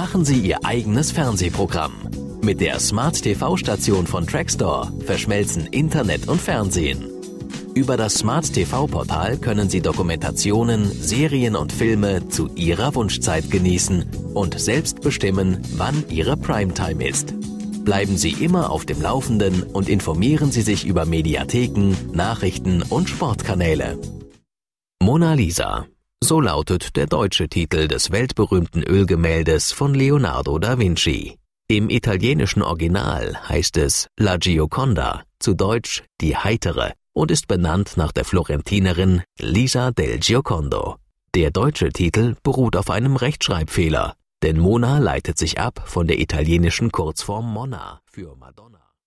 Machen Sie Ihr eigenes Fernsehprogramm. Mit der Smart TV-Station von Trackstore verschmelzen Internet und Fernsehen. Über das Smart TV-Portal können Sie Dokumentationen, Serien und Filme zu Ihrer Wunschzeit genießen und selbst bestimmen, wann Ihre Primetime ist. Bleiben Sie immer auf dem Laufenden und informieren Sie sich über Mediatheken, Nachrichten und Sportkanäle. Mona Lisa. So lautet der deutsche Titel des weltberühmten Ölgemäldes von Leonardo da Vinci. Im italienischen Original heißt es La Gioconda, zu Deutsch die Heitere, und ist benannt nach der Florentinerin Lisa del Giocondo. Der deutsche Titel beruht auf einem Rechtschreibfehler, denn Mona leitet sich ab von der italienischen Kurzform Monna für Madonna.